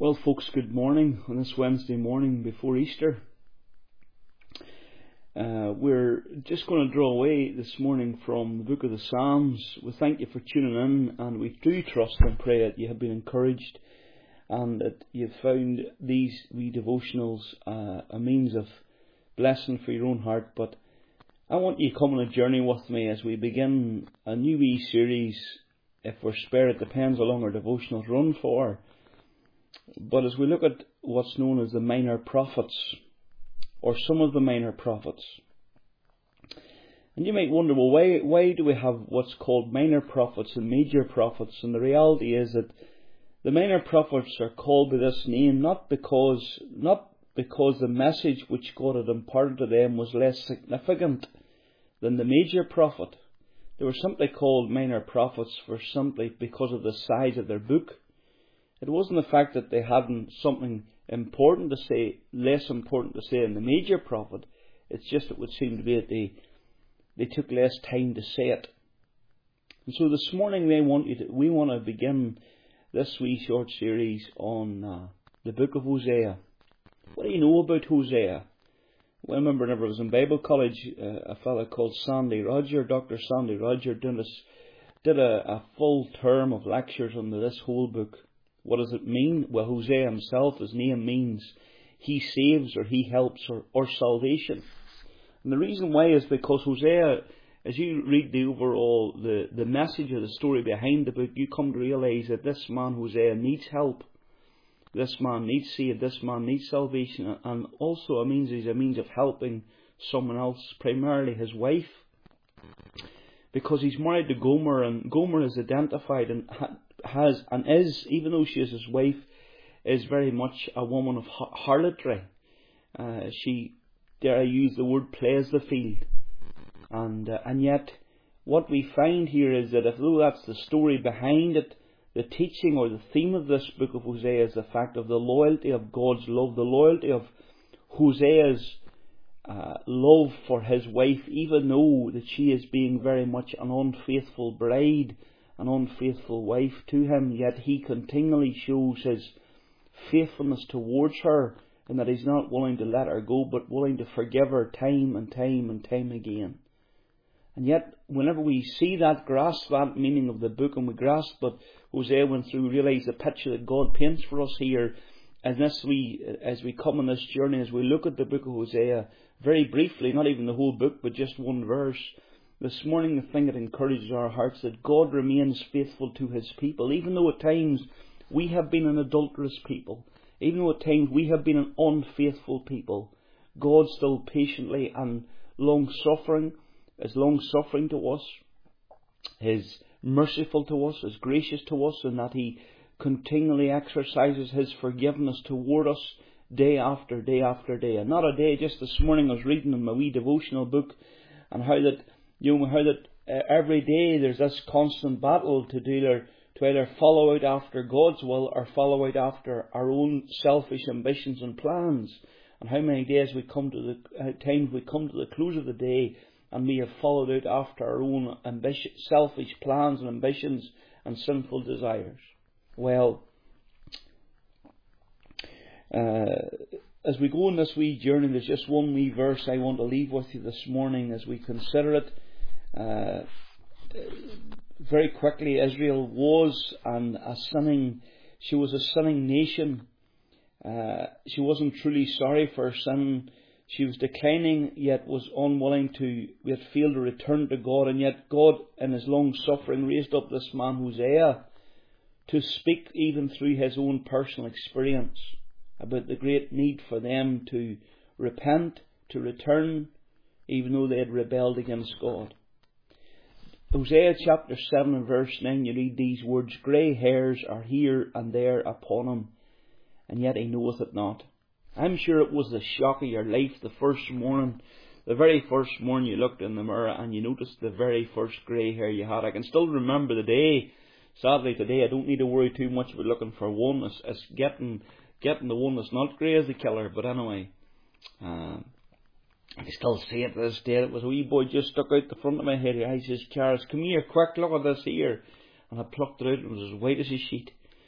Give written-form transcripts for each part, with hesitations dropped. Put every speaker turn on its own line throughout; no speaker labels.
Well, folks, good morning on this Wednesday morning before Easter. We're just going to draw away this morning from the book of the Psalms. We thank you for tuning in, and we do trust and pray that you have been encouraged and that you've found these wee devotionals a means of blessing for your own heart. But I want you to come on a journey with me as we begin a new wee series. If we're spared, it depends how long our devotionals run for. But as we look at what's known as the minor prophets, or some of the minor prophets, and you might wonder, well, why do we have what's called minor prophets and major prophets? And the reality is that the minor prophets are called by this name not because the message which God had imparted to them was less significant than the major prophet. They were simply called minor prophets simply because of the size of their book. It wasn't the fact that they hadn't something important to say, less important to say in the major prophet. It's just it would seem to be that they took less time to say it. And so this morning we want to begin this wee short series on the book of Hosea. What do you know about Hosea? Well, I remember whenever I was in Bible college, a fellow called Dr. Sandy Roger, did a full term of lectures on this whole book. What does it mean? Well, Hosea himself, his name means he saves or he helps or salvation. And the reason why is because Hosea, as you read the overall, the message of the story behind the book, you come to realise that this man Hosea needs help. This man needs saved. This man needs salvation. And also he's a means of helping someone else, primarily his wife. Because he's married to Gomer, and Gomer is identified and is, even though she is his wife, is very much a woman of harlotry. She, dare I use the word, plays the field. And yet, what we find here is that although that's the story behind it, the teaching or the theme of this book of Hosea is the fact of the loyalty of God's love, the loyalty of Hosea's love for his wife, even though that she is being very much an unfaithful bride, an unfaithful wife to him, yet he continually shows his faithfulness towards her, and that he's not willing to let her go, but willing to forgive her time and time and time again. And yet, whenever we see that, grasp that meaning of the book, and we grasp what Hosea went through, we realise the picture that God paints for us here, and as we come on this journey, as we look at the book of Hosea, very briefly, not even the whole book, but just one verse. This morning, the thing that encourages our hearts, that God remains faithful to his people, even though at times we have been an adulterous people, even though at times we have been an unfaithful people. God still patiently and long-suffering to us, is merciful to us, is gracious to us, and that he continually exercises his forgiveness toward us day after day after day. And not a day, just this morning I was reading in my wee devotional book, and how that every day there's this constant battle to either follow out after God's will or follow out after our own selfish ambitions and plans. And how many days times we come to the close of the day and we have followed out after our own selfish plans and ambitions and sinful desires. Well, as we go on this wee journey, there's just one wee verse I want to leave with you this morning as we consider it. Very quickly, Israel was a sinning nation. She wasn't truly sorry for her sin. She was declining, yet was yet failed to return to God. And yet God, in his long suffering, raised up this man Hosea to speak even through his own personal experience about the great need for them to repent, to return, even though they had rebelled against God. Hosea chapter 7 and verse 9, you read these words, "Grey hairs are here and there upon him, and yet he knoweth it not." I'm sure it was the shock of your life the very first morning you looked in the mirror and you noticed the very first grey hair you had. I can still remember the day. Sadly today I don't need to worry too much about looking for one. It's getting the one that's not grey as the killer. But anyway, I can still see it to this day. It was a wee boy just stuck out the front of my head. I says, "Caris, come here, quick, look at this here." And I plucked it out and it was as white as a sheet.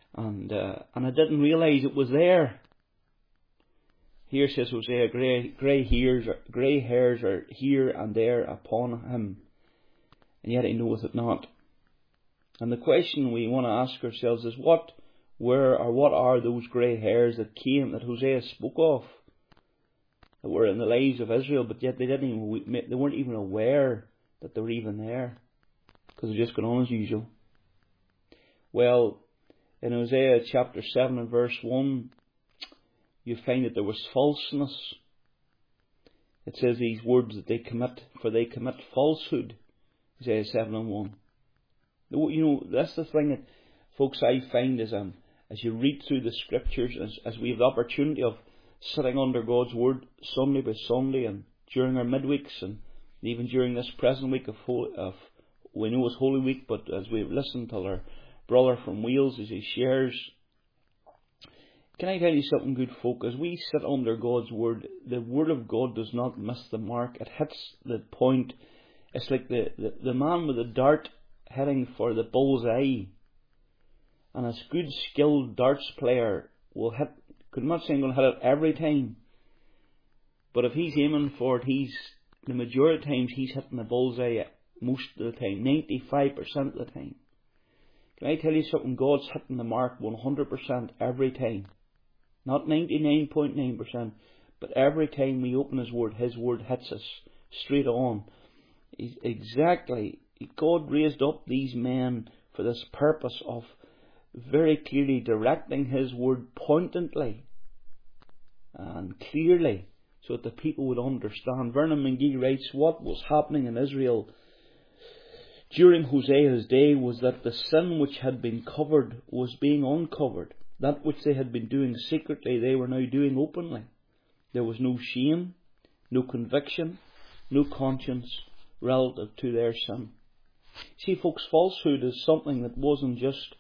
and I didn't realise it was there. Here says Hosea, grey hairs are here and there upon him, and yet he knoweth it not. And the question we want to ask ourselves is, what are those grey hairs that Hosea spoke of, that were in the lives of Israel, but yet they weren't even aware that they were even there, because they're just going on as usual. Well, in Hosea chapter 7 and verse 1, you find that there was falseness. It says these words that they commit falsehood. Hosea 7 and 1. You know, that's the thing that, folks, I find as you read through the scriptures, as we have the opportunity of sitting under God's word Sunday by Sunday, and during our midweeks, and even during this present week we know it's Holy Week, but as we've listened to our brother from Wales as he shares, can I tell you something, good folk? As we sit under God's word, the word of God does not miss the mark. It hits the point. It's like the man with the dart heading for the bull's eye. And a good skilled darts player will hit, I'm not saying going to hit it every time, but if he's aiming for it, the majority of times he's hitting the bull's eye most of the time, 95% of the time. Can I tell you something? God's hitting the mark 100% every time. Not 99.9%, but every time we open His word hits us straight on. God raised up these men for this purpose of very clearly directing His word pointedly and clearly, so that the people would understand. Vernon McGee writes, what was happening in Israel during Hosea's day was that the sin which had been covered was being uncovered. That which they had been doing secretly, they were now doing openly. There was no shame, no conviction, no conscience relative to their sin. See, folks, falsehood is something that wasn't just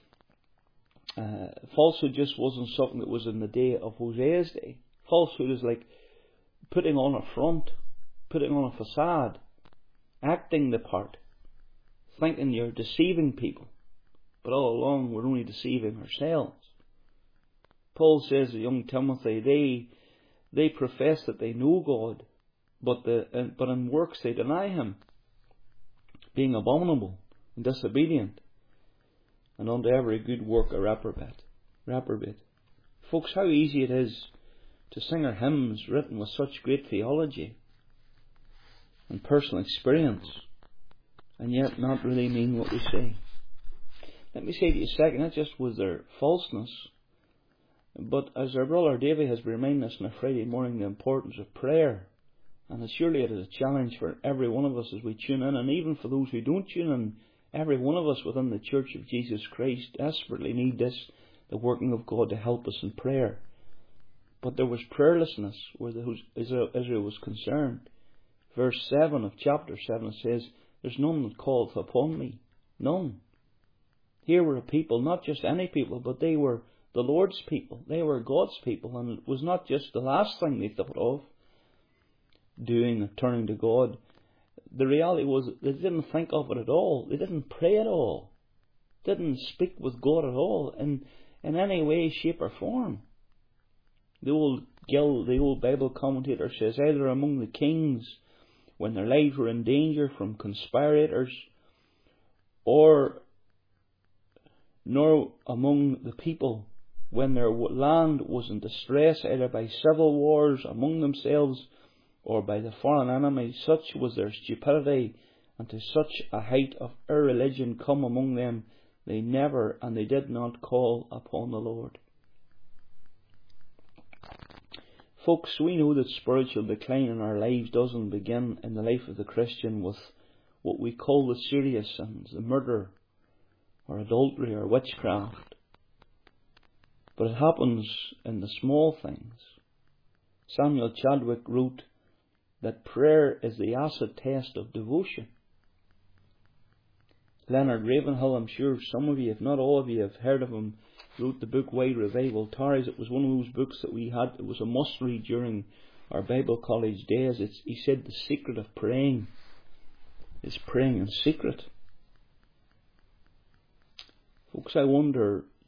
falsehood just wasn't something that was in the day of Hosea's day. Falsehood is like putting on a front, putting on a facade, acting the part, thinking you're deceiving people, but all along we're only deceiving ourselves. Paul says to young Timothy, they profess that they know God, but in works they deny Him, being abominable and disobedient, and unto every good work a reprobate. Folks, how easy it is to sing our hymns written with such great theology and personal experience, and yet not really mean what we say. Let me say to you a second, not just was there falseness, but as our brother Davy has reminded us on a Friday morning, the importance of prayer. And surely it is a challenge for every one of us as we tune in, and even for those who don't tune in. Every one of us within the Church of Jesus Christ desperately need this, the working of God to help us in prayer. But there was prayerlessness where Israel was concerned. Verse 7 of chapter 7 says, there's none that calleth upon me. None. Here were a people, not just any people, but they were the Lord's people. They were God's people, and it was not just the last thing they thought of doing and turning to God. The reality was they didn't think of it at all. They didn't pray at all. Didn't speak with God at all in any way, shape or form. The old Bible commentator says, either among the kings when their lives were in danger from conspirators, nor among the people when their land was in distress, either by civil wars among themselves or by the foreign enemy. Such was their stupidity, and to such a height of irreligion come among them, they did not call upon the Lord. Folks, we know that spiritual decline in our lives doesn't begin in the life of the Christian with what we call the serious sins, the murder or adultery or witchcraft, but it happens in the small things. Samuel Chadwick wrote that prayer is the acid test of devotion. Leonard Ravenhill, I'm sure some of you, if not all of you, have heard of him, wrote the book Why Revival Tarries. It was one of those books that we had. It was a must read during our Bible college days. He said the secret of praying is praying in secret. Folks, I wonder,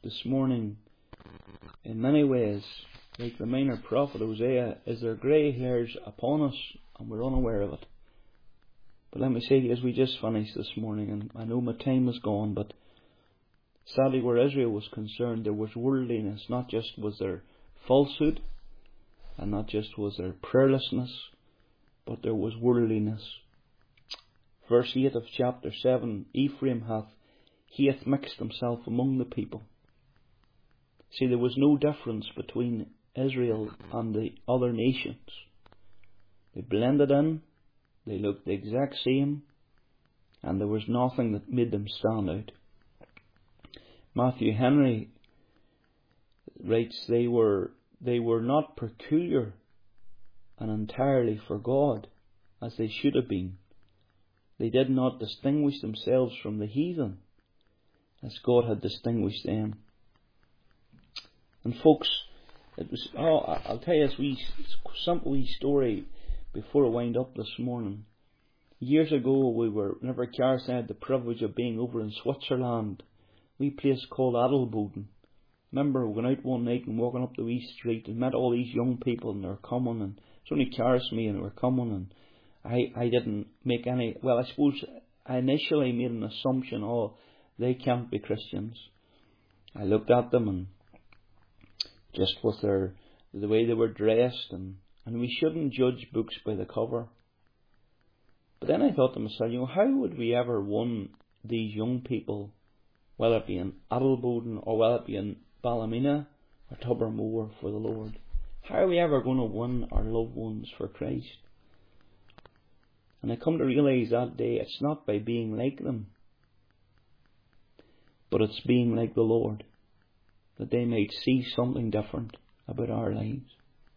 this morning, in many ways, like the minor prophet Hosea, is there grey hairs upon us and we're unaware of it. But let me say to you, as we just finished this morning, and I know my time is gone, but sadly where Israel was concerned, there was worldliness. Not just was there falsehood, and not just was there prayerlessness, but there was worldliness. Verse 8 of chapter 7, Ephraim he hath mixed himself among the people. See, there was no difference between Israel and the other nations. They blended in, they looked the exact same, and there was nothing that made them stand out. Matthew Henry writes, they were not peculiar and entirely for God, as they should have been. They did not distinguish themselves from the heathen, as God had distinguished them. And folks, I'll tell you a simple wee story before I wind up this morning. Years ago, whenever Gareth had the privilege of being over in Switzerland, a wee place called Adelboden. Remember, we went out one night and walking up the wee street and met all these young people, and they were coming, and it's only Gareth and me, and they were coming, and I didn't make any. Well, I suppose I initially made an assumption, they can't be Christians. I looked at them, and just with the way they were dressed, and we shouldn't judge books by the cover. But then I thought to myself, how would we ever win these young people, whether it be in Adelboden or whether it be in Ballymena or Tobermore, for the Lord? How are we ever going to win our loved ones for Christ? And I come to realise that day it's not by being like them, but it's being like the Lord, that they might see something different about our lives.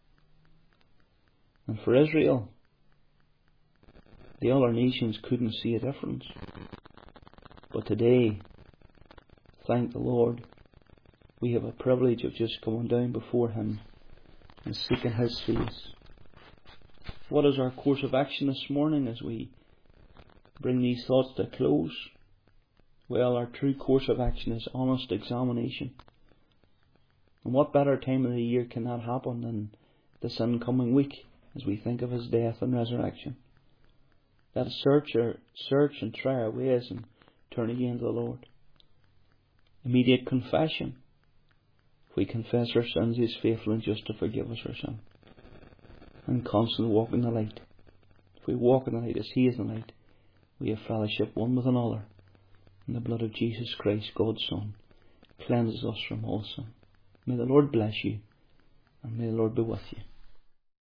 And for Israel, the other nations couldn't see a difference. But today, thank the Lord, we have a privilege of just coming down before Him and seeking His face. What is our course of action this morning as we bring these thoughts to a close? Well, our true course of action is honest examination. And what better time of the year can that happen than this incoming week, as we think of His death and resurrection? Let us search and try our ways and turn again to the Lord. Immediate confession. If we confess our sins, He is faithful and just to forgive us our sin. And constantly walk in the light. If we walk in the light as He is in the light, we have fellowship one with another. And the blood of Jesus Christ, God's Son, cleanses us from all sin. May the Lord bless you, and may the Lord be with you.